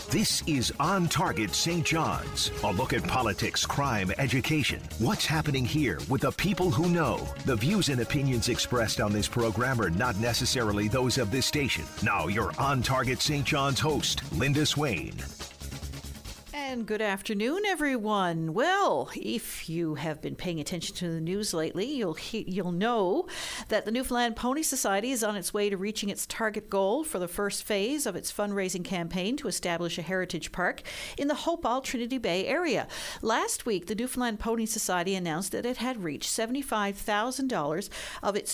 This is On Target St. John's, a look at politics, crime, education. What's happening here with the people who know. The views and opinions expressed on this program are not necessarily those of this station. Now, your On Target St. John's host, Linda Swain. And good afternoon, everyone. Well, if you have been paying attention to the news lately, you'll know that the Newfoundland Pony Society is on its way to reaching its target goal for the first phase of its fundraising campaign to establish a heritage park in the Hopewell Trinity Bay area. Last week, the Newfoundland Pony Society announced that it had reached $75,000 of its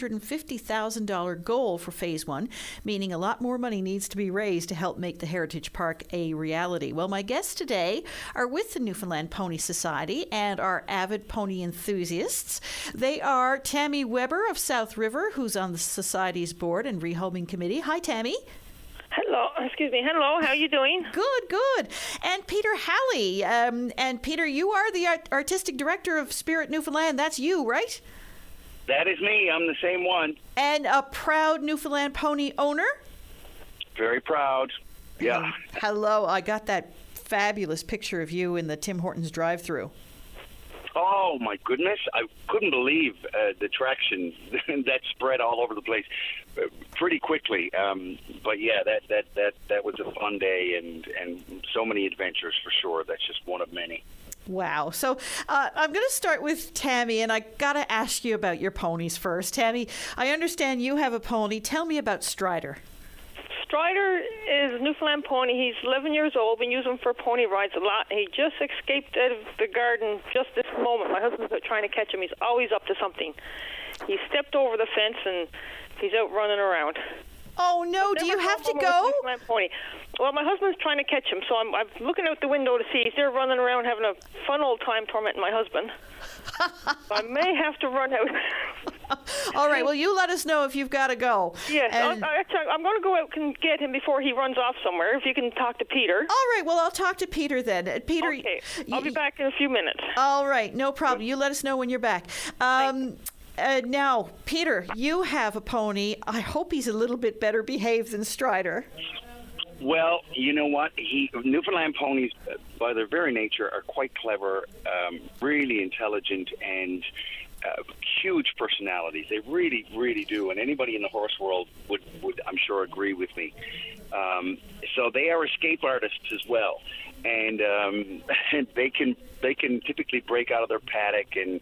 $250,000 goal for phase one, meaning a lot more money needs to be raised to help make the heritage park a reality. Well, my guests today are with the Newfoundland Pony Society and are avid pony enthusiasts. They are Tammy Weber of South River, who's on the Society's board and rehoming committee. Hi, Tammy. Hello, how are you doing? Good. And Peter Halley. And Peter, you are the artistic director of Spirit Newfoundland. That's you, right? That is me. I'm the same one. And a proud Newfoundland pony owner? Very proud. Yeah. Hello. I got that fabulous picture of you in the Tim Hortons drive-thru. Oh my goodness! I couldn't believe the traction that spread all over the place pretty quickly. But yeah, that was a fun day and so many adventures for sure. That's just one of many. Wow. So I'm going to start with Tammy, and I got to ask you about your ponies first. Tammy, I understand you have a pony. Tell me about Strider. Strider is a Newfoundland pony. He's 11 years old. Been using him for pony rides a lot. He just escaped out of the garden just this moment. My husband's trying to catch him. He's always up to something. He stepped over the fence and he's out running around. Oh no! Do you have to go? Pony. Well, my husband's trying to catch him, so I'm looking out the window to see. He's there running around having a fun old time tormenting my husband. So I may have to run out. All right. Well, you let us know if you've got to go. Yes, I'm going to go out and get him before he runs off somewhere. If you can talk to Peter. All right. Well, I'll talk to Peter then. Peter. Okay. I'll be back in a few minutes. All right. No problem. You let us know when you're back. Now, Peter, you have a pony. I hope he's a little bit better behaved than Strider. Well, you know what? Newfoundland ponies, by their very nature, are quite clever, really intelligent, and huge personalities. They really, really do. And anybody in the horse world would I'm sure, agree with me. So they are escape artists as well, and they can typically break out of their paddock and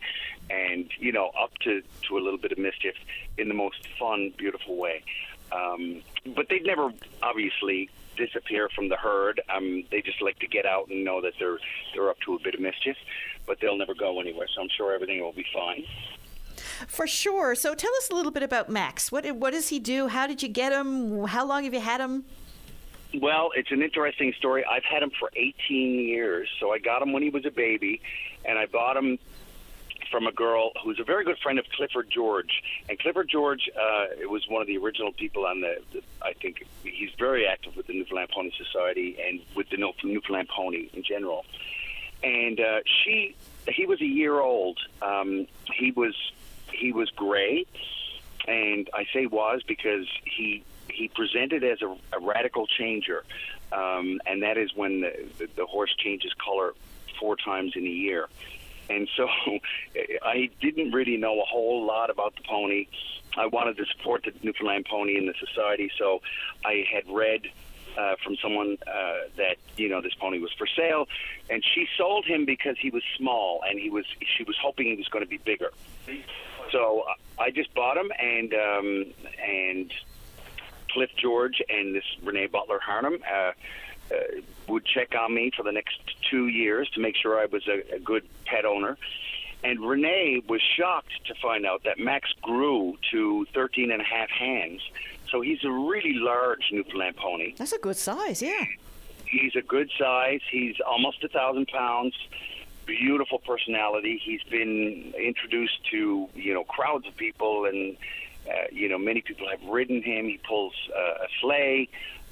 up to a little bit of mischief in the most fun, beautiful way. But they'd never obviously disappear from the herd. They just like to get out and know that they're up to a bit of mischief, but they'll never go anywhere. So I'm sure everything will be fine. For sure. So tell us a little bit about Max. What does he do? How did you get him? How long have you had him? Well, it's an interesting story. I've had him for 18 years. So I got him when he was a baby, and I bought him from a girl who's a very good friend of Clifford George. And Clifford George was one of the original people on I think he's very active with the Newfoundland Pony Society and with the Newfoundland Pony in general. And he was a year old. He was gray, and I say was because he presented as a radical changer, and that is when the horse changes color 4 times in a year. And so I didn't really know a whole lot about the pony. I wanted to support the Newfoundland Pony and the Society, so I had read from someone that this pony was for sale, and she sold him because he was small, and she was hoping he was going to be bigger. So I just bought him, and Cliff George and this Renee Butler Harnham would check on me for the next 2 years to make sure I was a good pet owner. And Renee was shocked to find out that Max grew to 13 and a half hands. So he's a really large Newfoundland pony. That's a good size, yeah. He's a good size. He's almost 1,000 pounds. Beautiful personality. He's been introduced to, crowds of people, and, many people have ridden him. He pulls a sleigh.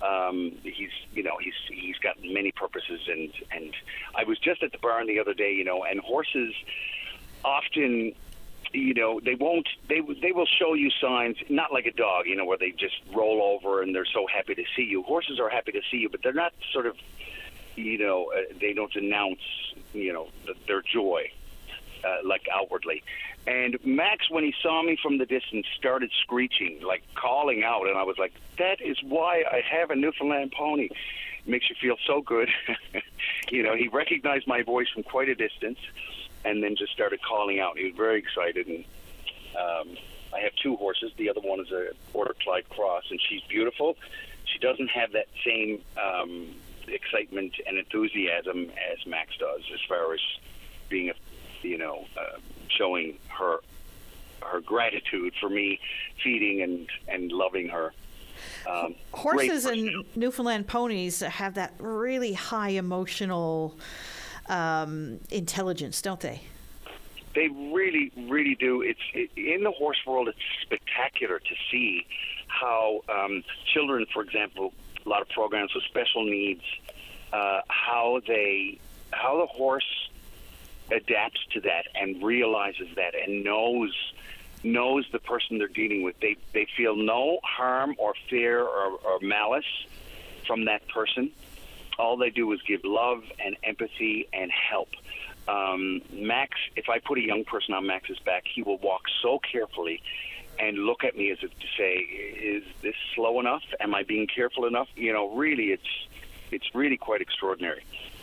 He's got many purposes, and I was just at the barn the other day, and horses often they won't. They will show you signs, not like a dog, where they just roll over and they're so happy to see you. Horses are happy to see you, but they're not sort of, they don't announce, their joy, like outwardly. And Max, when he saw me from the distance, started screeching, like calling out, and I was like, "That is why I have a Newfoundland pony." It makes you feel so good. He recognized my voice from quite a distance, and then just started calling out. He was very excited, and I have two horses. The other one is a Border Clyde Cross, and she's beautiful. She doesn't have that same excitement and enthusiasm as Max does, as far as being showing her gratitude for me feeding and loving her. Horses and Newfoundland ponies have that really high emotional intelligence, don't they? They really, really do. In the horse world, it's spectacular to see how children, for example, a lot of programs with special needs, how the horse adapts to that and realizes that and knows the person they're dealing with. They feel no harm or fear or malice from that person. All they do is give love and empathy and help. Max, if I put a young person on Max's back, he will walk so carefully and look at me as if to say, "Is this slow enough? Am I being careful enough?" Really, it's really quite extraordinary.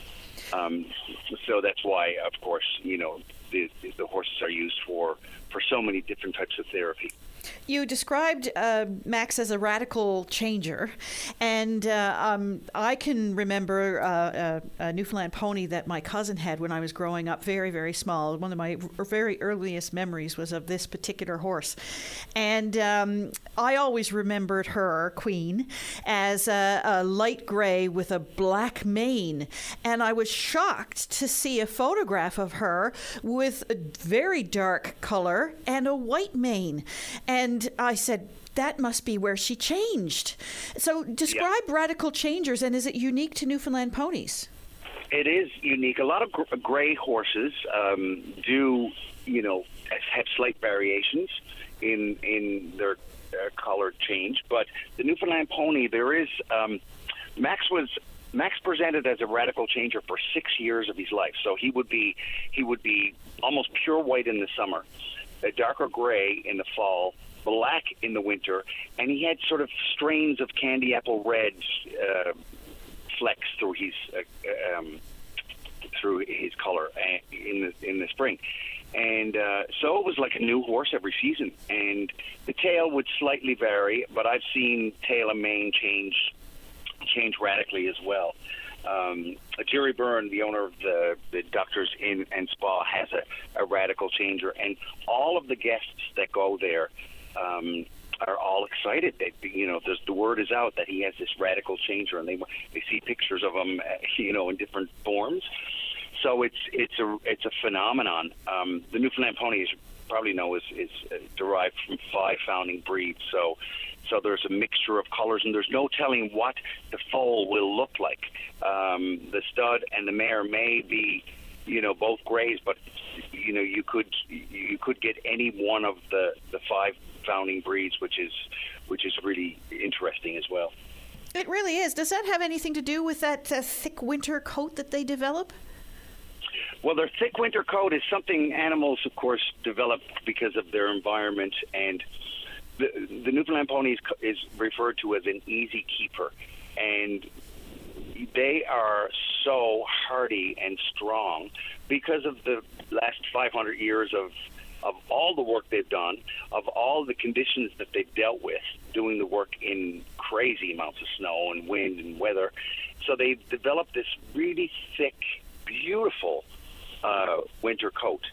So that's why, of course, the horses are used for so many different types of therapy. You described Max as a radical changer, and I can remember a Newfoundland pony that my cousin had when I was growing up, very, very small. One of my very earliest memories was of this particular horse. And I always remembered her, Queen, as a light gray with a black mane. And I was shocked to see a photograph of her with a very dark color and a white mane. And I said, that must be where she changed. So describe radical changers, and is it unique to Newfoundland ponies? It is unique. A lot of gray horses do, have slight variations in their color change. But the Newfoundland pony, there is, Max presented as a radical changer for 6 years of his life. So he would be almost pure white in the summer, a darker gray in the fall, black in the winter, and he had sort of strains of candy apple red flecks through his color in the spring. And so it was like a new horse every season. And the tail would slightly vary, but I've seen tail and mane change radically as well. Jerry Byrne, the owner of the Doctors Inn and Spa, has a radical changer, and all of the guests that go there are all excited. The word is out that he has this radical changer, and they see pictures of him, in different forms. So it's a phenomenon. The Newfoundland pony, as you probably know, is derived from 5 founding breeds. So there's a mixture of colors, and there's no telling what the foal will look like. The stud and the mare may be, both grays, but you could get any one of the 5 founding breeds, which is really interesting as well. It really is. Does that have anything to do with that thick winter coat that they develop? Well, their thick winter coat is something animals, of course, develop because of their environment, and the Newfoundland pony is referred to as an easy keeper, and they are so hardy and strong because of the last 500 years of all the work they've done, of all the conditions that they've dealt with, doing the work in crazy amounts of snow and wind and weather. So they've developed this really thick, beautiful winter coat.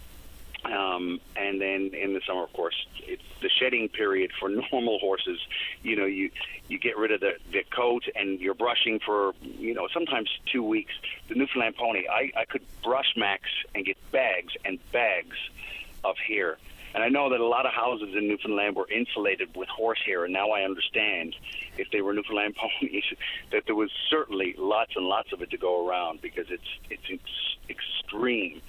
And then in the summer, of course, it's the shedding period for normal horses. You get rid of the coat, and you're brushing for, sometimes 2 weeks. The Newfoundland pony, I could brush Max and get bags and bags of hair. And I know that a lot of houses in Newfoundland were insulated with horsehair, and now I understand, if they were Newfoundland ponies, that there was certainly lots and lots of it to go around, because it's extreme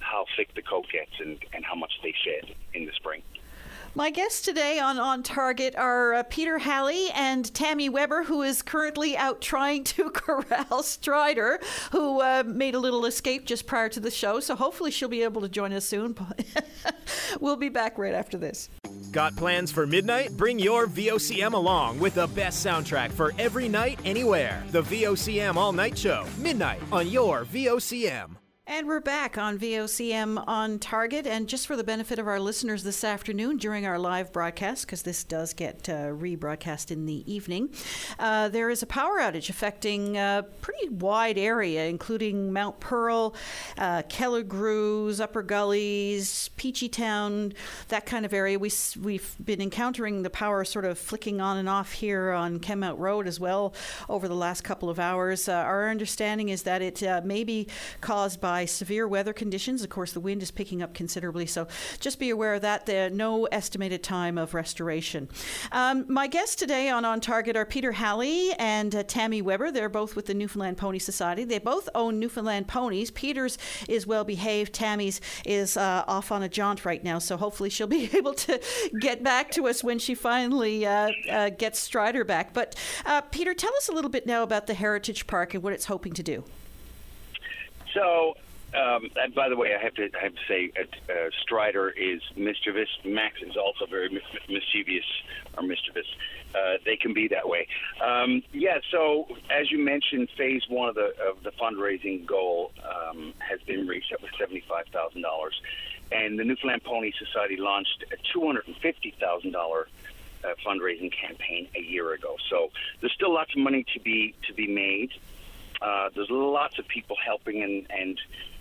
how thick the coat gets and how much they shed in the spring. My guests today on Target are Peter Halley and Tammy Weber, who is currently out trying to corral Strider, who made a little escape just prior to the show. So hopefully she'll be able to join us soon. We'll be back right after this. Got plans for midnight? Bring your VOCM along with the best soundtrack for every night, anywhere. The VOCM All Night Show, midnight on your VOCM. And we're back on VOCM on Target. And just for the benefit of our listeners this afternoon during our live broadcast, because this does get rebroadcast in the evening, there is a power outage affecting a pretty wide area, including Mount Pearl, Kelligrews, Upper Gullies, Peachy Town, that kind of area. We've been encountering the power sort of flicking on and off here on Kenmount Road as well over the last couple of hours. Our understanding is that it may be caused by severe weather conditions. Of course, the wind is picking up considerably, so just be aware of that. There's no estimated time of restoration. My guests today on Target are Peter Halley and Tammy Weber. They're both with the Newfoundland Pony Society. They both own Newfoundland ponies. Peter's is well behaved. Tammy's is off on a jaunt right now, so hopefully she'll be able to get back to us when she finally gets Strider back. But Peter, tell us a little bit now about the Heritage Park and what it's hoping to do. So, and by the way, I have to say, Strider is mischievous. Max is also very mischievous or mischievous. They can be that way. So as you mentioned, phase one of the fundraising goal has been reached. That was $75,000, and the Newfoundland Pony Society launched a $250,000 fundraising campaign a year ago. So there's still lots of money to be made. There's lots of people helping, and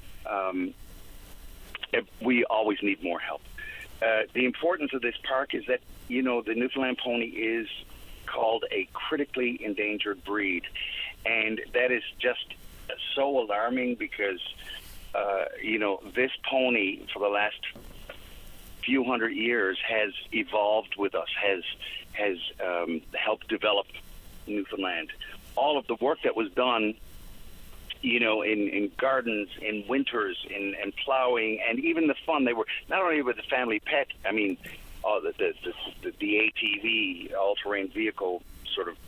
we always need more help. The importance of this park is that, the Newfoundland pony is called a critically endangered breed, and that is just so alarming because, this pony for the last few hundred years has evolved with us, has helped develop Newfoundland. All of the work that was done, in gardens, in winters, in plowing, and even the fun. They were not only with the family pet. I mean, the ATV, all-terrain vehicle sort of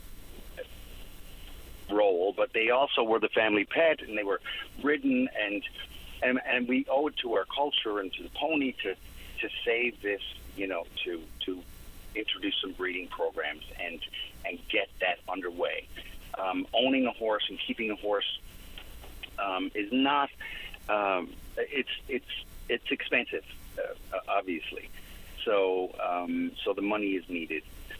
role, but they also were the family pet, and they were ridden, and we owe it to our culture and to the pony to save this, to introduce some breeding programs and get that underway. Owning a horse and keeping a horse is not. It's expensive, obviously. So the money is needed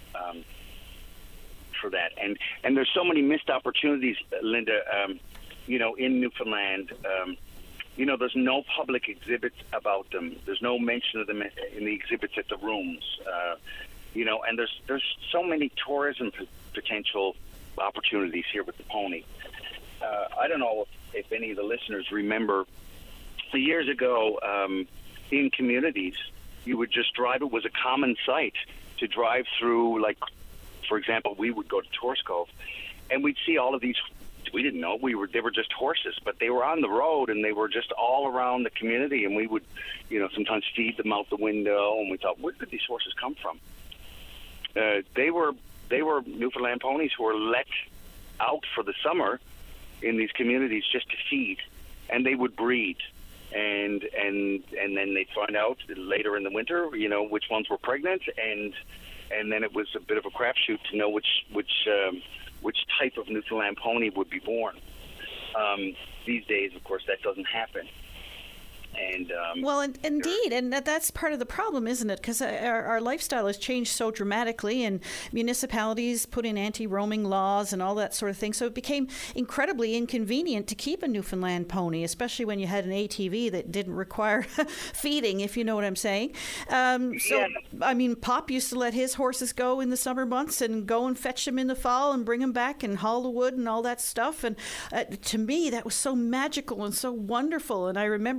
for that, and there's so many missed opportunities, Linda. In Newfoundland. There's no public exhibits about them. There's no mention of them in the exhibits at the rooms. And there's so many tourism potential opportunities here with the pony. I don't know if any of the listeners remember years ago in communities, you would just drive. It was a common sight to drive through, like, for example, we would go to Tourist Cove, and we'd see all of these. We didn't know they were just horses, but they were on the road and they were just all around the community, and we would, sometimes feed them out the window, and we thought, where did these horses come from? They were Newfoundland ponies who were let out for the summer in these communities just to feed, and they would breed, and then they'd find out later in the winter, which ones were pregnant, and then it was a bit of a crapshoot to know which type of Newfoundland pony would be born. These days, of course, that doesn't happen. And indeed, and that's part of the problem, isn't it? Because our lifestyle has changed so dramatically, and municipalities put in anti-roaming laws and all that sort of thing. So it became incredibly inconvenient to keep a Newfoundland pony, especially when you had an ATV that didn't require feeding, if you know what I'm saying. I mean, Pop used to let his horses go in the summer months and go and fetch them in the fall and bring them back and haul the wood and all that stuff. And to me, that was so magical and so wonderful. And I remember coming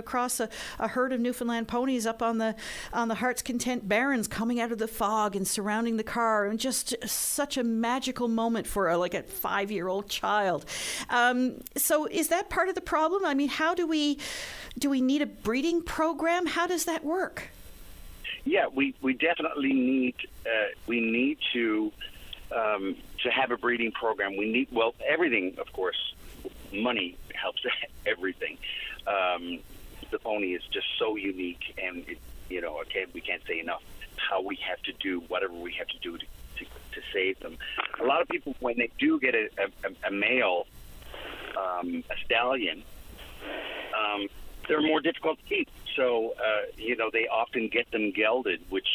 across a herd of Newfoundland ponies up on the Heart's Content Barrens, coming out of the fog and surrounding the car, and just such a magical moment for a 5-year-old child. So is that part of the problem? I mean, how do we need a breeding program? How does that work? Yeah, we definitely need to have a breeding program. We need, well, everything, of course. Money helps everything. The pony is just so unique, and we can't say enough how we have to do whatever we have to do to save them. A lot of people, when they do get a male, a stallion, they're more difficult to keep. So they often get them gelded, which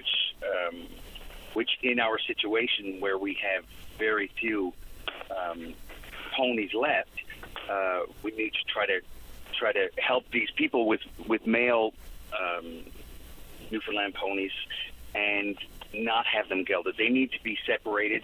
in our situation where we have very few ponies left, we need to try to help these people with male Newfoundland ponies and not have them gelded. They need to be separated,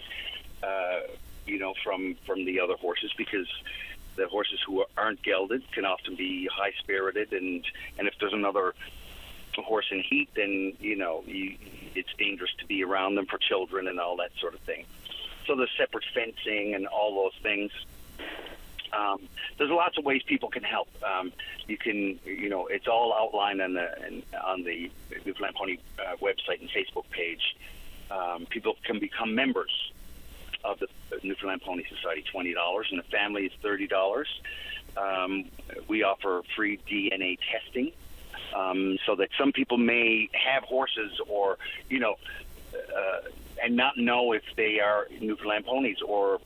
from the other horses, because the horses who aren't gelded can often be high-spirited, and if there's another horse in heat, then it's dangerous to be around them for children and all that sort of thing. So there's separate fencing and all those things. There's lots of ways people can help. You can, it's all outlined on the Newfoundland Pony website and Facebook page. People can become members of the Newfoundland Pony Society, $20, and the family is $30. We offer free DNA testing, so that some people may have horses or, and not know if they are Newfoundland ponies or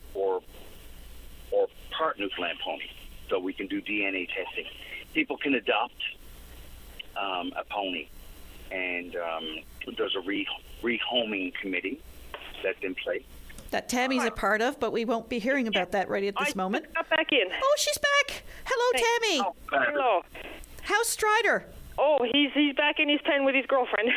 part Newfoundland pony. So we can do DNA testing. People can adopt a pony, and there's a rehoming committee that's in place that Tammy's a part of, but we won't be hearing about that right at this moment. I got back in. Oh, she's back. Hello, Tammy. Oh, hello. How's Strider? Oh, he's back in his pen with his girlfriend.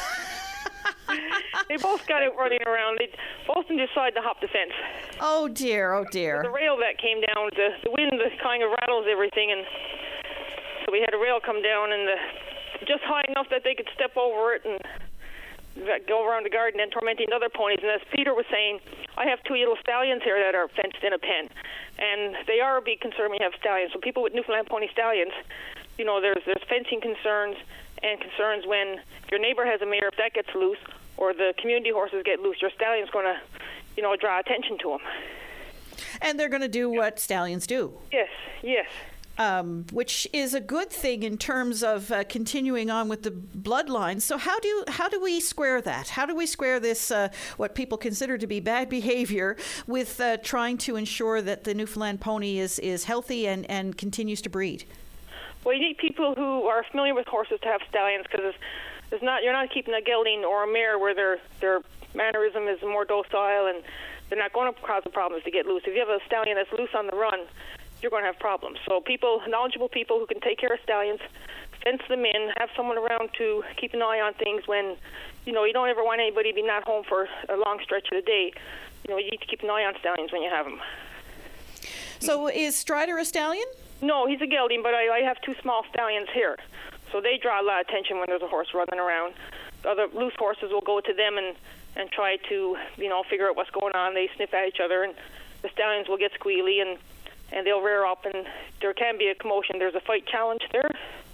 They both got out running around. Both of them decided to hop the fence. Oh, dear. Oh, dear. The rail that came down, the wind kind of rattles everything, and so we had a rail come down, and just high enough that they could step over it and go around the garden and tormenting other ponies. And as Peter was saying, I have 2 little stallions here that are fenced in a pen, and they are a big concern when you have stallions. So people with Newfoundland pony stallions, there's fencing concerns and concerns when your neighbor has a mare, if that gets loose, or the community horses get loose, your stallion's going to, draw attention to them. And they're going to do what stallions do. Yes. Which is a good thing in terms of continuing on with the bloodline. So how do we square that? How do we square this, what people consider to be bad behavior, with trying to ensure that the Newfoundland pony is healthy and continues to breed? Well, you need people who are familiar with horses to have stallions, because you're not keeping a gelding or a mare where their mannerism is more docile and they're not going to cause the problems to get loose. If you have a stallion that's loose on the run, you're going to have problems. So knowledgeable people who can take care of stallions, fence them in, have someone around to keep an eye on things when, you don't ever want anybody to be not home for a long stretch of the day. You need to keep an eye on stallions when you have them. So is Strider a stallion? No, he's a gelding, but I have 2 small stallions here. So they draw a lot of attention when there's a horse running around. The other loose horses will go to them and try to, figure out what's going on. They sniff at each other, and the stallions will get squealy, and they'll rear up, and there can be a commotion. There's a fight challenge there.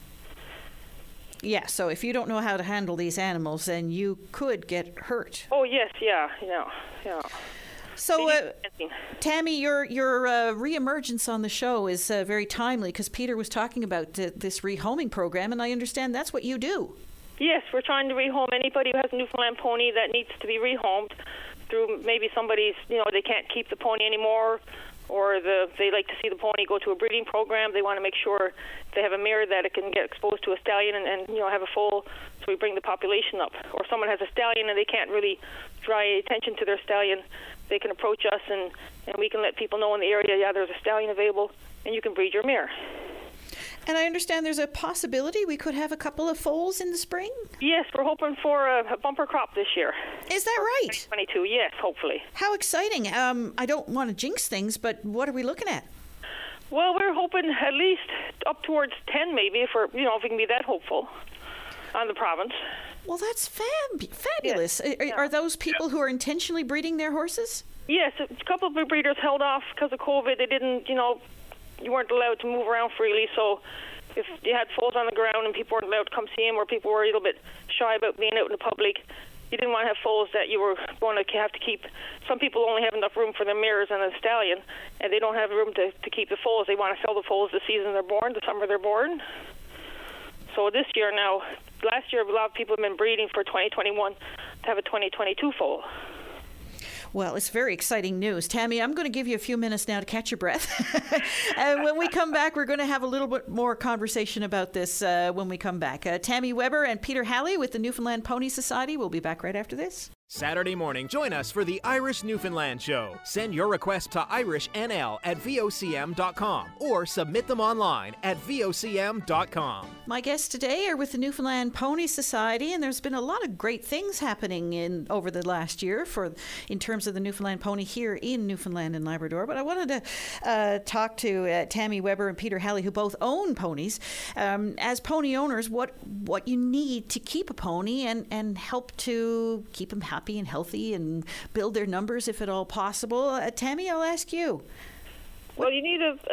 Yeah, so if you don't know how to handle these animals, then you could get hurt. Oh, yes, yeah. So, Tammy, your reemergence on the show is very timely, because Peter was talking about this rehoming program, and I understand that's what you do. Yes, we're trying to rehome anybody who has a Newfoundland pony that needs to be rehomed through maybe somebody's, they can't keep the pony anymore, or they like to see the pony go to a breeding program. They want to make sure they have a mare that it can get exposed to a stallion and have a foal, so we bring the population up. Or someone has a stallion and they can't really draw attention to their stallion. They can approach us, and we can let people know in the area, there's a stallion available, and you can breed your mare. And I understand there's a possibility we could have a couple of foals in the spring? Yes, we're hoping for a bumper crop this year. Is that right? 2022, yes, hopefully. How exciting. I don't want to jinx things, but what are we looking at? Well, we're hoping at least up towards 10, maybe, if we can be that hopeful on the province. Well, that's fabulous. Yeah. Are those people who are intentionally breeding their horses? Yes, a couple of the breeders held off because of COVID. They didn't, you weren't allowed to move around freely, so if you had foals on the ground and people weren't allowed to come see them, or people were a little bit shy about being out in the public, you didn't want to have foals that you were going to have to keep. Some people only have enough room for their mares and a stallion, and they don't have room to keep the foals. They want to sell the foals the season they're born, the summer they're born. So this year now, last year a lot of people have been breeding for 2021 to have a 2022 foal. Well, it's very exciting news. Tammy, I'm going to give you a few minutes now to catch your breath. And when we come back, we're going to have a little bit more conversation about this when we come back. Tammy Weber and Peter Halley with the Newfoundland Pony Society. We'll be back right after this. Saturday morning, join us for the Irish Newfoundland Show. Send your request to irishnl@vocm.com or submit them online at vocm.com. My guests today are with the Newfoundland Pony Society, and there's been a lot of great things happening over the last year in terms of the Newfoundland Pony here in Newfoundland and Labrador. But I wanted to talk to Tammy Weber and Peter Halley, who both own ponies. As pony owners, what you need to keep a pony and help to keep them happy and healthy and build their numbers if at all possible. Tammy, I'll ask you. Well, you need an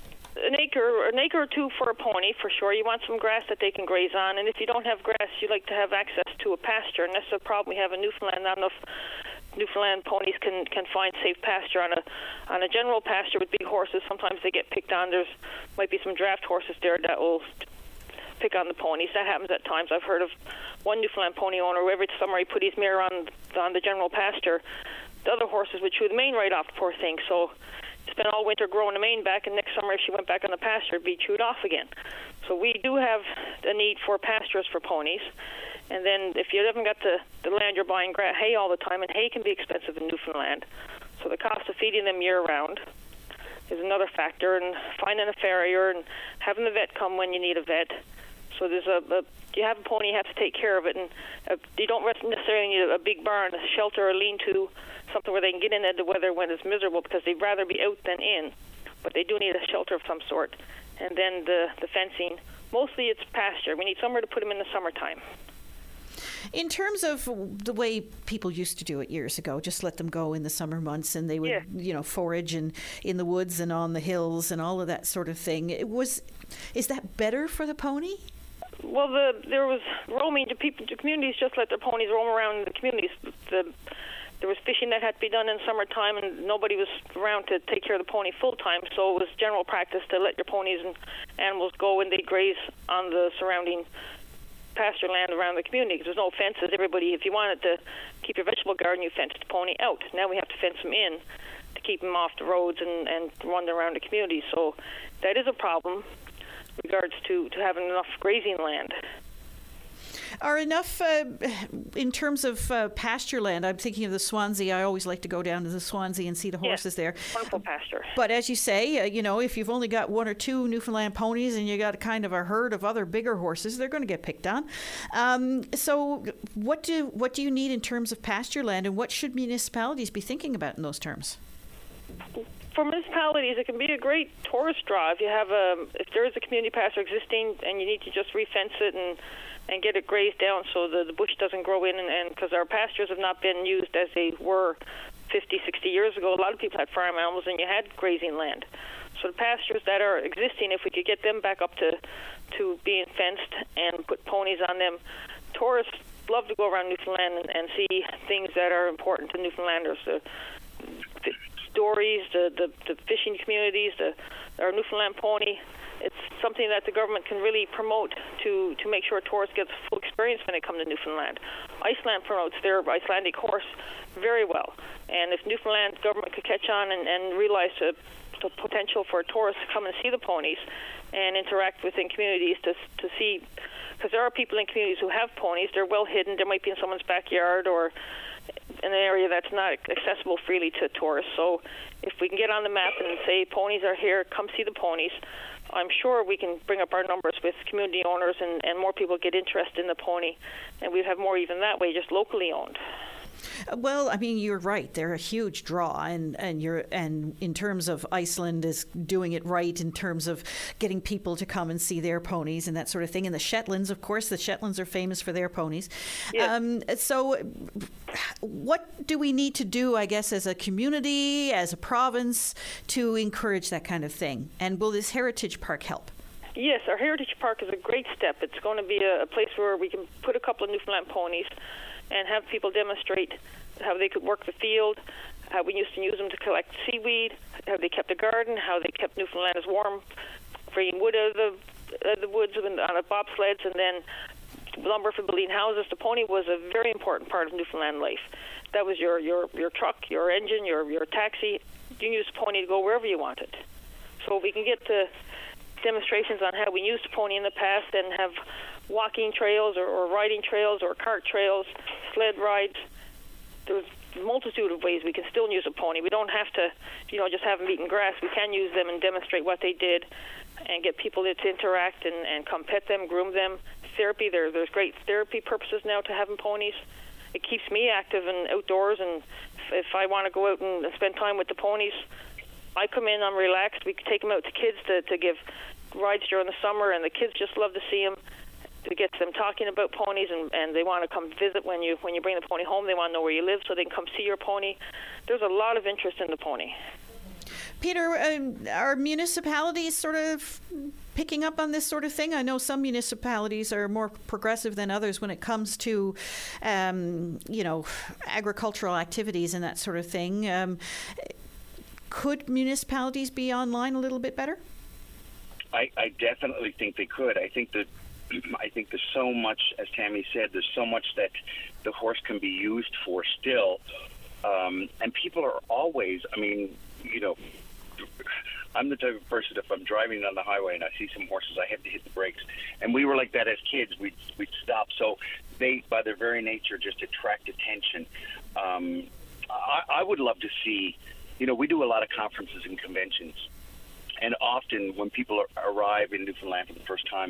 acre or two for a pony, for sure. You want some grass that they can graze on, and if you don't have grass, you like to have access to a pasture, and that's the problem we have in Newfoundland. Not enough Newfoundland ponies can find safe pasture on a general pasture with big horses. Sometimes they get picked on. There's might be some draft horses there that will pick on the ponies. That happens at times. I've heard of one Newfoundland pony owner who every summer he put his mare on the general pasture. The other horses would chew the mane right off, the poor thing. So spent all winter growing the mane back, and next summer if she went back on the pasture, it'd be chewed off again. So we do have a need for pastures for ponies. And then if you haven't got the land, you're buying hay all the time, and hay can be expensive in Newfoundland. So the cost of feeding them year-round is another factor, and finding a farrier and having the vet come when you need a vet. So there's you have a pony, you have to take care of it, and you don't necessarily need a big barn, a shelter, or lean-to, something where they can get in the weather when it's miserable, because they'd rather be out than in. But they do need a shelter of some sort. And then the fencing, mostly it's pasture. We need somewhere to put them in the summertime. In terms of the way people used to do it years ago, just let them go in the summer months, and they would, forage in the woods and on the hills and all of that sort of thing. Is that better for the pony? Well, there was roaming. The communities just let their ponies roam around the communities. There was fishing that had to be done in summertime, and nobody was around to take care of the pony full time. So it was general practice to let your ponies and animals go, and they graze on the surrounding pasture land around the community, because there's no fences. Everybody, if you wanted to keep your vegetable garden, you fenced the pony out. Now we have to fence them in to keep them off the roads and run them around the community. So that is a problem in regards to having enough grazing land. Are enough, in terms of pasture land, I'm thinking of the Swansea. I always like to go down to the Swansea and see the horses there. Wonderful pasture. But as you say, if you've only got one or two Newfoundland ponies and you got kind of a herd of other bigger horses, they're going to get picked on. So what do you need in terms of pasture land, and what should municipalities be thinking about in those terms? For municipalities, it can be a great tourist draw. If there is a community pasture existing and you need to just re-fence it and get it grazed down so the bush doesn't grow in, and because our pastures have not been used as they were 50, 60 years ago. A lot of people had farm animals, and you had grazing land. So the pastures that are existing, if we could get them back up to being fenced and put ponies on them, tourists love to go around Newfoundland and see things that are important to Newfoundlanders. The stories, the fishing communities, our Newfoundland pony. It's something that the government can really promote to make sure tourists get full experience when they come to Newfoundland. Iceland promotes their Icelandic horse very well. And if Newfoundland government could catch on and realize the potential for tourists to come and see the ponies and interact within communities to see, because there are people in communities who have ponies, they're well hidden, they might be in someone's backyard or in an area that's not accessible freely to tourists. So if we can get on the map and say ponies are here, come see the ponies, I'm sure we can bring up our numbers with community owners and more people get interested in the pony, and we'd have more even that way, just locally owned. Well, I mean, you're right. They're a huge draw, and in terms of Iceland is doing it right in terms of getting people to come and see their ponies and that sort of thing. And the Shetlands, of course, the Shetlands are famous for their ponies. Yes. So, what do we need to do, I guess, as a community, as a province, to encourage that kind of thing? And will this Heritage Park help? Yes, our Heritage Park is a great step. It's going to be a place where we can put a couple of Newfoundland ponies and have people demonstrate how they could work the field, how we used to use them to collect seaweed, how they kept a garden, how they kept Newfoundlanders warm, bringing wood out of the woods on bobsleds, and then lumber for building houses. The pony was a very important part of Newfoundland life. That was your truck, your engine, your taxi. You used the pony to go wherever you wanted. So we can get to demonstrations on how we used the pony in the past and have walking trails or riding trails or cart trails, sled rides. There's a multitude of ways we can still use a pony. We don't have to, just have them eating grass. We can use them and demonstrate what they did and get people to interact and come pet them, groom them. Therapy, there's great therapy purposes now to having ponies. It keeps me active and outdoors, and if I want to go out and spend time with the ponies, I come in, I'm relaxed. We take them out to kids to give rides during the summer, and the kids just love to see them. To get them talking about ponies, and they want to come visit when you bring the pony home. They want to know where you live so they can come see your pony. There's a lot of interest in the pony. Peter, are municipalities sort of picking up on this sort of thing? I know some municipalities are more progressive than others when it comes to, agricultural activities and that sort of thing. Could municipalities be online a little bit better? I definitely think they could. I think there's so much, as Tammy said, there's so much that the horse can be used for still. And people are always, I'm the type of person, if I'm driving on the highway and I see some horses, I have to hit the brakes. And we were like that as kids. We'd stop. So they, by their very nature, just attract attention. I would love to see, we do a lot of conferences and conventions. And often when people arrive in Newfoundland for the first time,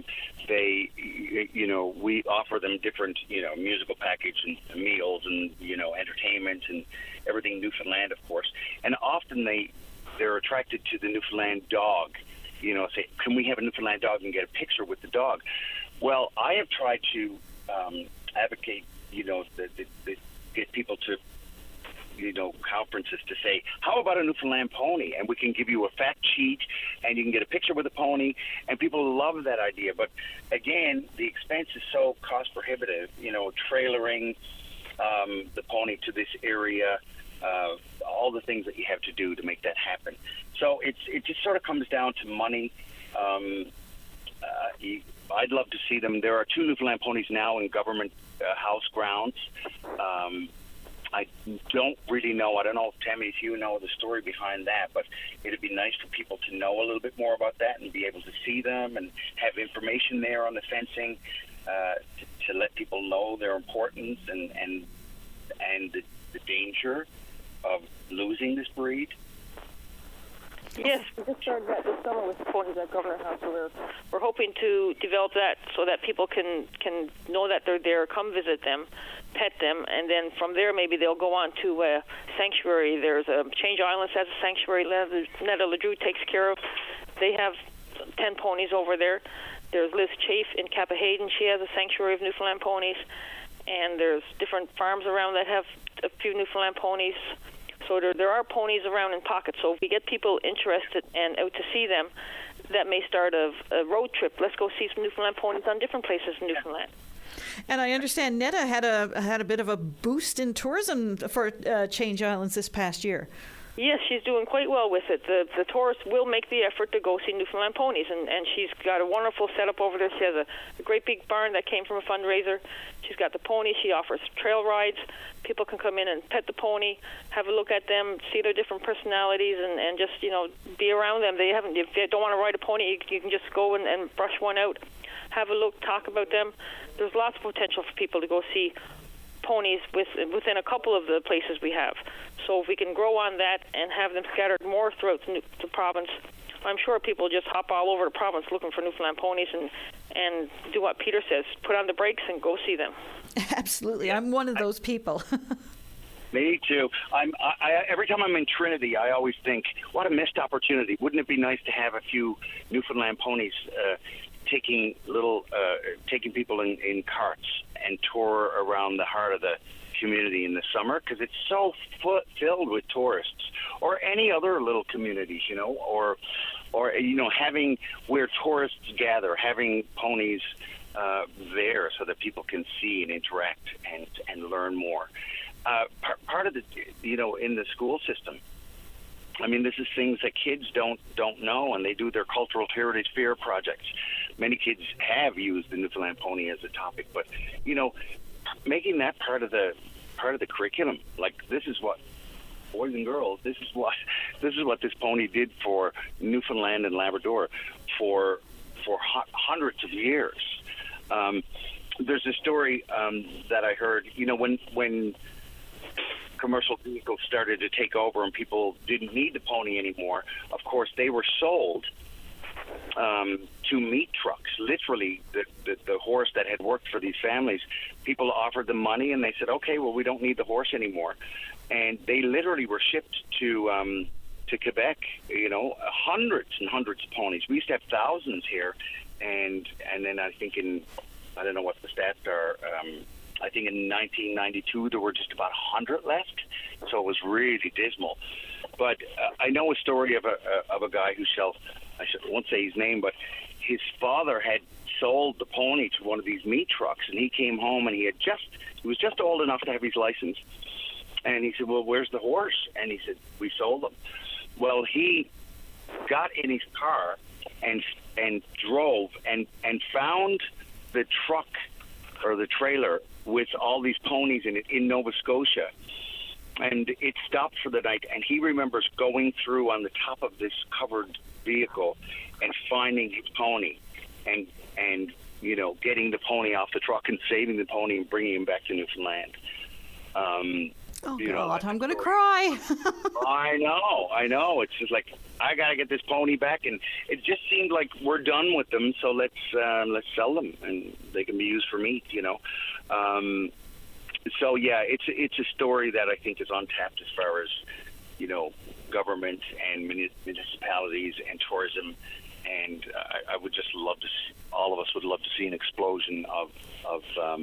we offer them different, musical package and meals and, entertainment and everything Newfoundland, of course. And often they're attracted to the Newfoundland dog, say, can we have a Newfoundland dog and get a picture with the dog? Well, I have tried to advocate, get people to, conferences to say, how about a Newfoundland pony? And we can give you a fact sheet and you can get a picture with a pony. And people love that idea. But again, the expense is so cost prohibitive, trailering the pony to this area, all the things that you have to do to make that happen. So it just sort of comes down to money. I'd love to see them. There are 2 Newfoundland ponies now in government house grounds. I don't really know. I don't know if Tammy, if you know the story behind that, but it'd be nice for people to know a little bit more about that and be able to see them and have information there on the fencing to let people know their importance and the danger of losing this breed. Yes, we just started that this summer with the ponies at Governor House. So we're hoping to develop that so that people can know that they're there, come visit them, pet them, and then from there maybe they'll go on to a sanctuary. There's a Change Islands has a sanctuary Netta Ledrew takes care of. They have 10 ponies over there. There's Liz Chafe in Cappahayden. She has a sanctuary of Newfoundland ponies. And there's different farms around that have a few Newfoundland ponies. So there are ponies around in pockets. So if we get people interested and out to see them, that may start a road trip. Let's go see some Newfoundland ponies on different places in Newfoundland. And I understand Netta had a bit of a boost in tourism for Change Islands this past year. Yes, she's doing quite well with it. The tourists will make the effort to go see Newfoundland ponies, and she's got a wonderful setup over there. She has a great big barn that came from a fundraiser. She's got the ponies. She offers trail rides. People can come in and pet the pony, have a look at them, see their different personalities, and just, be around them. If they don't want to ride a pony, you can just go and brush one out, have a look, talk about them. There's lots of potential for people to go see ponies within a couple of the places we have. So if we can grow on that and have them scattered more throughout the province, I'm sure people just hop all over the province looking for Newfoundland ponies and do what Peter says, put on the brakes and go see them. Absolutely. I'm one of those people. Me too. Every time I'm in Trinity, I always think, what a missed opportunity. Wouldn't it be nice to have a few Newfoundland ponies taking people in carts and tour around the heart of the community in the summer, because it's so filled with tourists, or any other little communities, or having where tourists gather, having ponies there so that people can see and interact and learn more. Part of the, in the school system, I mean, this is things that kids don't know, and they do their cultural heritage fair projects. Many kids have used the Newfoundland pony as a topic, but making that part of the curriculum, like, this is what, boys and girls, this is what this pony did for Newfoundland and Labrador for hundreds of years. There's a story that I heard, when commercial vehicles started to take over and people didn't need the pony anymore. Of course, they were sold to meat trucks. Literally, the horse that had worked for these families, people offered them money, and they said, okay, well, we don't need the horse anymore. And they literally were shipped to Quebec, hundreds and hundreds of ponies. We used to have thousands here, and then I think I don't know what the stats are, I think in 1992 there were just about 100 left, so it was really dismal. But I know a story of a guy who I won't say his name, but his father had sold the pony to one of these meat trucks, and he came home and he was just old enough to have his license. And he said, well, where's the horse? And he said, we sold him. Well, he got in his car and drove and found the truck or the trailer with all these ponies in it in Nova Scotia. And it stopped for the night, and he remembers going through on the top of this covered vehicle and finding his pony and getting the pony off the truck and saving the pony and bringing him back to Newfoundland. Oh, God, I'm going to cry. I know. It's just like, I got to get this pony back, and it just seemed like we're done with them, so let's sell them, and they can be used for meat, So, yeah, it's a story that I think is untapped as far as, government and municipalities and tourism, and I would just love to see, all of us would love to see an explosion of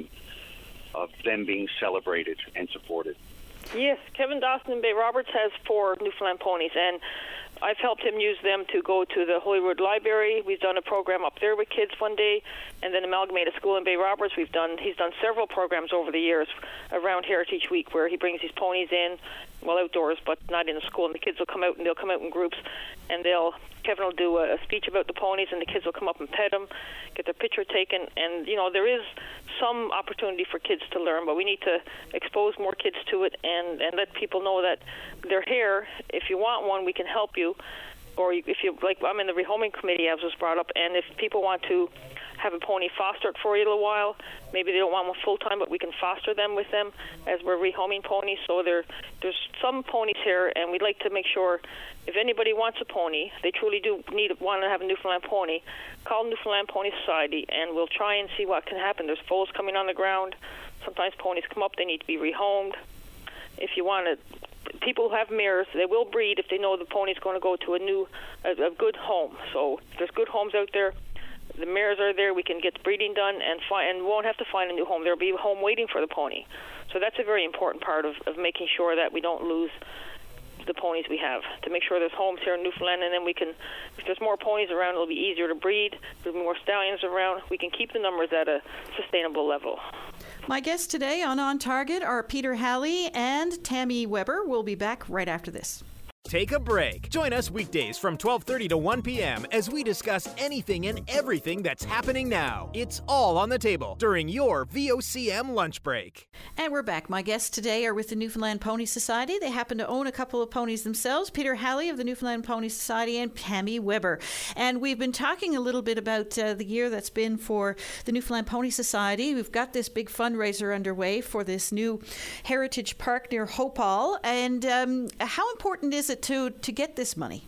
them being celebrated and supported. Yes, Kevin Dawson in Bay Roberts has 4 Newfoundland ponies, and I've helped him use them to go to the Holyrood Library. We've done a program up there with kids one day, and then Amalgamated School in Bay Roberts. He's done several programs over the years around Heritage Week where he brings his ponies in, well, outdoors, but not in the school, and the kids will come out, and they'll come out in groups, and Kevin will do a speech about the ponies, and the kids will come up and pet them, get their picture taken, and, there is some opportunity for kids to learn, but we need to expose more kids to it and let people know that they're here. If you want one, we can help you. Or if you, like, I'm in the rehoming committee, as was brought up, and if people want to have a pony fostered for a little while, maybe they don't want one full-time, but we can foster them with them as we're rehoming ponies. So there's some ponies here, and we'd like to make sure if anybody wants a pony, they truly do want to have a Newfoundland pony, call Newfoundland Pony Society, and we'll try and see what can happen. There's foals coming on the ground. Sometimes ponies come up, they need to be rehomed. If you want to, people who have mares, they will breed if they know the pony's going to go to a good home. So there's good homes out there. The mares are there. We can get the breeding done and won't have to find a new home. There'll be a home waiting for the pony. So that's a very important part of making sure that we don't lose the ponies we have, to make sure there's homes here in Newfoundland, and then we can, if there's more ponies around, it'll be easier to breed. There'll be more stallions around. We can keep the numbers at a sustainable level. My guests today on Target are Peter Halley and Tammy Weber. We'll be back right after this. Take a break. Join us weekdays from 12:30 to 1 p.m. as we discuss anything and everything that's happening now. It's all on the table during your VOCM lunch break. And we're back. My guests today are with the Newfoundland Pony Society. They happen to own a couple of ponies themselves, Peter Halley of the Newfoundland Pony Society and Tammy Weber. And we've been talking a little bit about the year that's been for the Newfoundland Pony Society. We've got this big fundraiser underway for this new heritage park near Hopal. And how important is it to get this money?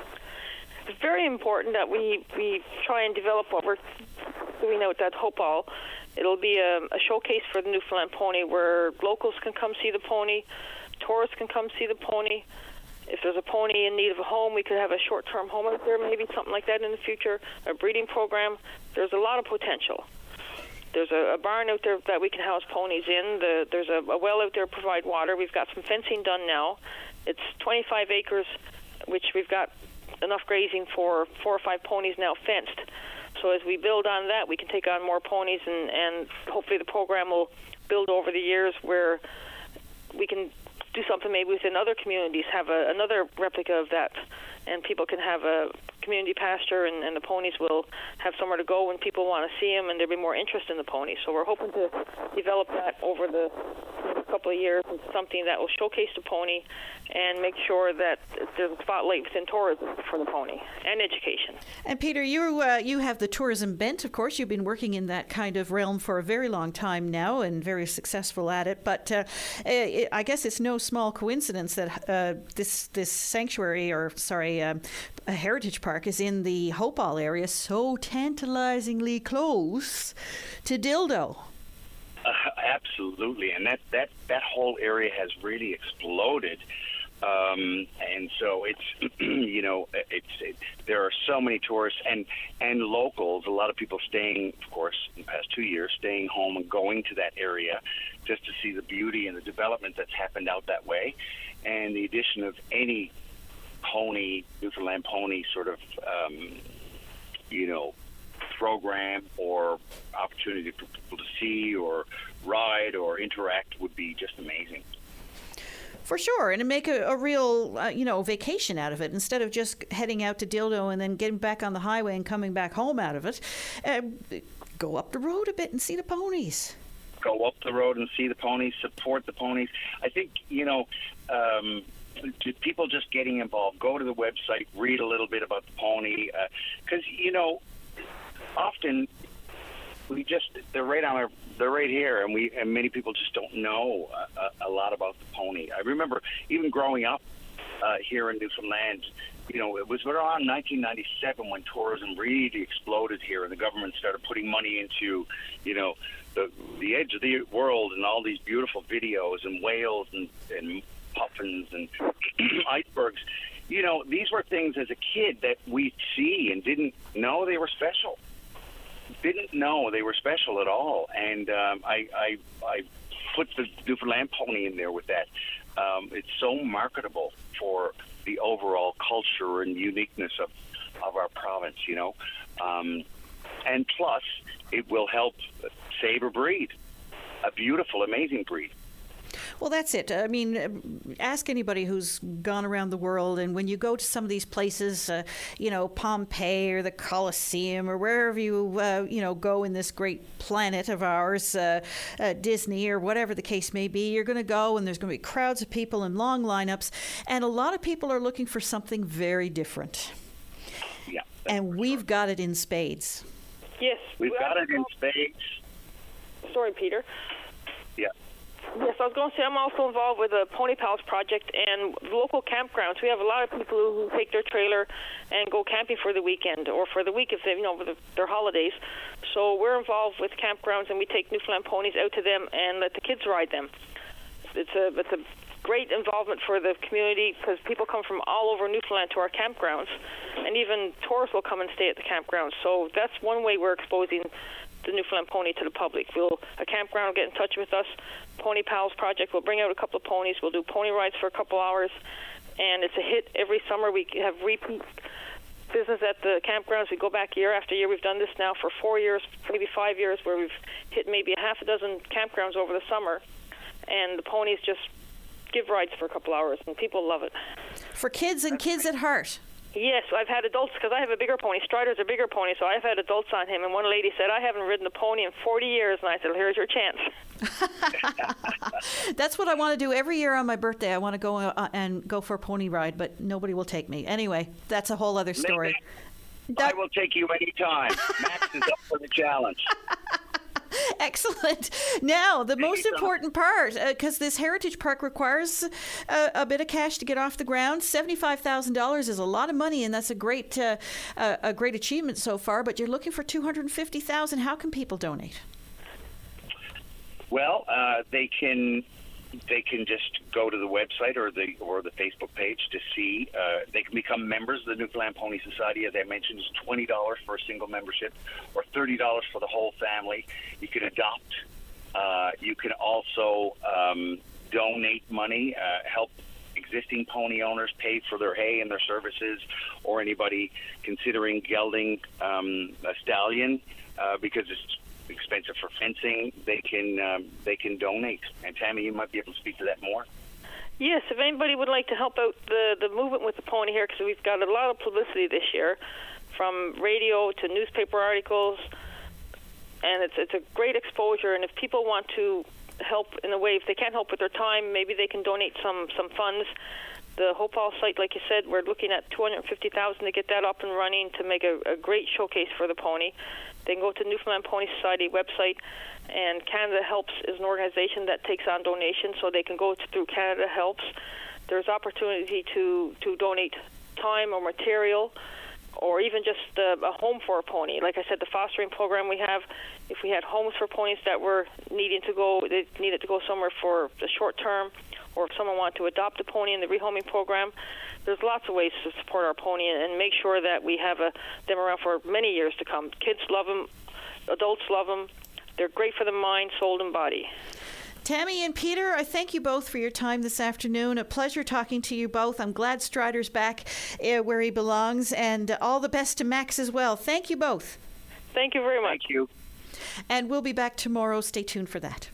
It's very important that we try and develop what we're doing out at Hopal. It'll be a showcase for the Newfoundland pony where locals can come see the pony, tourists can come see the pony. If there's a pony in need of a home, we could have a short-term home out there, maybe something like that in the future, a breeding program. There's a lot of potential. There's a barn out there that we can house ponies in. There's a well out there to provide water. We've got some fencing done now. It's 25 acres, which we've got enough grazing for 4 or 5 ponies now fenced. So as we build on that, we can take on more ponies, and hopefully the program will build over the years where we can do something maybe within other communities, have another replica of that, and people can have a community pasture, and the ponies will have somewhere to go when people want to see them, and there'll be more interest in the ponies. So we're hoping to develop that over the next couple of years into something that will showcase the pony and make sure that there's a spotlight within tourism for the pony and education. And Peter, you have the tourism bent, of course. You've been working in that kind of realm for a very long time now and very successful at it. But I guess it's no small coincidence that this sanctuary, a heritage park, is in the Hopewell area, so tantalizingly close to Dildo. Absolutely, and that whole area has really exploded. And so it's there are so many tourists and locals, a lot of people staying, of course, in the past 2 years, staying home and going to that area just to see the beauty and the development that's happened out that way. And the addition of any pony, Newfoundland pony sort of, program or opportunity for people to see or ride or interact would be just amazing. For sure, and to make a real, vacation out of it, instead of just heading out to Dildo and then getting back on the highway and coming back home out of it. Go up the road a bit and see the ponies. Go up the road and see the ponies, support the ponies. I think, people just getting involved, go to the website, read a little bit about the pony, because, often they're right here, and many people just don't know a lot about the pony. I remember even growing up here in Newfoundland, it was around 1997 when tourism really exploded here, and the government started putting money into, the edge of the world and all these beautiful videos and whales and puffins and icebergs. These were things as a kid that we'd see and didn't know they were special. Didn't know they were special at all, and I put the Newfoundland pony in there with that. It's so marketable for the overall culture and uniqueness of our province, and plus it will help save a breed, a beautiful, amazing breed. Well, that's it. I mean, ask anybody who's gone around the world, and when you go to some of these places, Pompeii or the Colosseum or wherever you, go in this great planet of ours, Disney or whatever the case may be, you're going to go and there's going to be crowds of people and long lineups, and a lot of people are looking for something very different. Yeah. And we've got it in spades. Yes. We've got it in spades. Sorry, Peter. Yeah. Yes, I was going to say I'm also involved with the Pony Pals project and local campgrounds. We have a lot of people who take their trailer and go camping for the weekend or for the week if they, their holidays. So we're involved with campgrounds, and we take Newfoundland ponies out to them and let the kids ride them. It's a great involvement for the community because people come from all over Newfoundland to our campgrounds, and even tourists will come and stay at the campgrounds. So that's one way we're exposing the Newfoundland pony to the public. A campground will get in touch with us. Pony Pals project will bring out a couple of ponies. We'll do pony rides for a couple hours, and it's a hit every summer. We have repeat business at the campgrounds. We go back year after year. We've done this now for 4 years, maybe 5 years, where we've hit maybe a half a dozen campgrounds over the summer, and the ponies just give rides for a couple hours, and people love it. For kids and kids at heart. Yes, I've had adults, because I have a bigger pony. Strider's a bigger pony, so I've had adults on him. And one lady said, I haven't ridden a pony in 40 years. And I said, well, here's your chance. That's what I want to do every year on my birthday. I want to go and go for a pony ride, but nobody will take me. Anyway, that's a whole other story. I will take you anytime. Max is up for the challenge. Excellent. Now, the most important part, because this heritage park requires a bit of cash to get off the ground. $75,000 is a lot of money, and that's a great achievement so far. But you're looking for $250,000. How can people donate? Well, they can they can just go to the website or the Facebook page to see. They can become members of the Newfoundland Pony Society. As I mentioned, it's $20 for a single membership or $30 for the whole family. You can adopt. You can also donate money, help existing pony owners pay for their hay and their services, or anybody considering gelding a stallion because it's expensive for fencing. They can donate. And Tammy, you might be able to speak to that more. Yes, if anybody would like to help out the movement with the pony here, because we've got a lot of publicity this year, from radio to newspaper articles, and it's a great exposure. And if people want to help in a way, if they can't help with their time, maybe they can donate some funds. The Hope Hall site, like you said, we're looking at $250,000 to get that up and running to make a great showcase for the pony. They can go to Newfoundland Pony Society website, and Canada Helps is an organization that takes on donations, so they can go through Canada Helps. There's opportunity to donate time or material, or even just a home for a pony. Like I said, the fostering program we have, if we had homes for ponies that were they needed to go somewhere for the short term, or if someone wanted to adopt a pony in the rehoming program, there's lots of ways to support our pony and make sure that we have them around for many years to come. Kids love them, adults love them. They're great for the mind, soul, and body. Tammy and Peter, I thank you both for your time this afternoon. A pleasure talking to you both. I'm glad Strider's back where he belongs, and all the best to Max as well. Thank you both. Thank you very much. Thank you. And we'll be back tomorrow. Stay tuned for that.